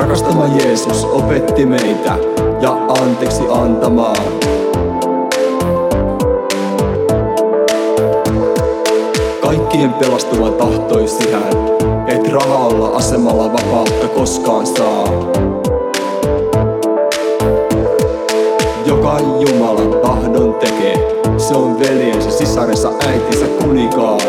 Rakastama Jeesus opetti meitä ja anteeksi antamaan. Kaikkien pelastuvan tahtoisi hän, et rahalla asemalla vapautta koskaan saa. Joka Jumalan tahdon tekee, se on veljensä, sisarensa, äitinsä, kuninkaan.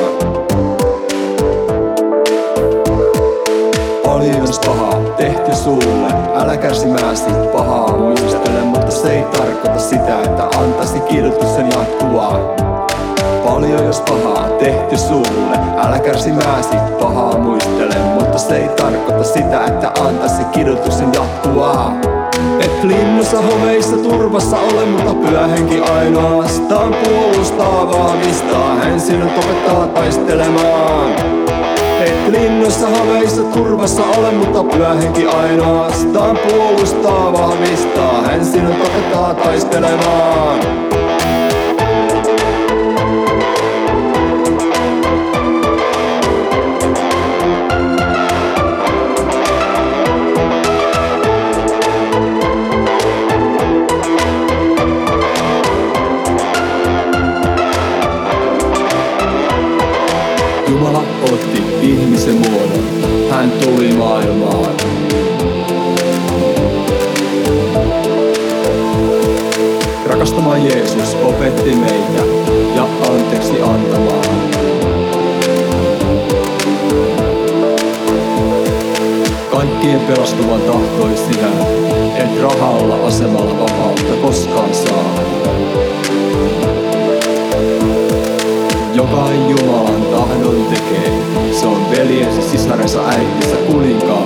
Paljon jos pahaa tehty sulle, älä kärsimäsi pahaa muistele, mutta se ei tarkoita sitä, että antaisi kidutuksen jatkua. Paljon jos pahaa tehty sulle, älä kärsimäsi pahaa muistele, mutta se ei tarkoita sitä, että antaisi kidutuksen jatkua. Et linnussa hoveissa turvassa ole, mutta pyhä henki ainoastaan puolustaa, vahvistaa, hän sinut opettaa taistelemaan. Et linnussa haveissa turvassa ole, mutta pyhä henki ainoastaan puolustaa, vahvistaa, hän sinut opettaa taistelemaan. Jumala otti ihmisen muodon, hän tuli maailmaan. Rakastama Jeesus opetti meitä ja anteeksi antamaan. Kaikkien pelastuvan tahtoisi hän, et rahalla asemalla vapautta koskaan saa. Joka Jumalan tahdon tekee, se on veljensä, sisarensa, äitinsä, kuninkaan.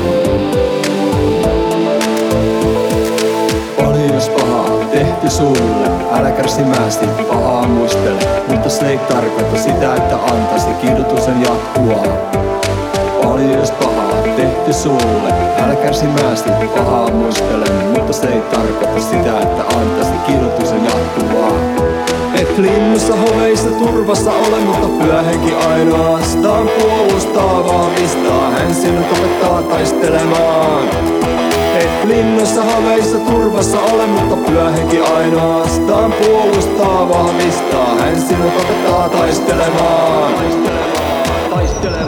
Paljon jos pahaa tehty sulle, älä kärsimästi pahaa muistele, mutta se ei tarkoita sitä, että antaisi kidutuksen jatkua. Paljon jos pahaa tehty sulle, älä kärsimästi pahaa muistele, mutta se ei tarkoita sitä, että antaisi kidutuksen jatkua. Et linnussa hoveissa turvassa ole, mutta pyhä henki ainoastaan puolustaa, vahvistaa, hän sinut opettaa taistelemaan. Et linnussa haveissa turvassa ole, mutta pyhä henki ainoastaan puolustaa, vahvistaa, hän sinut opettaa taistelemaan.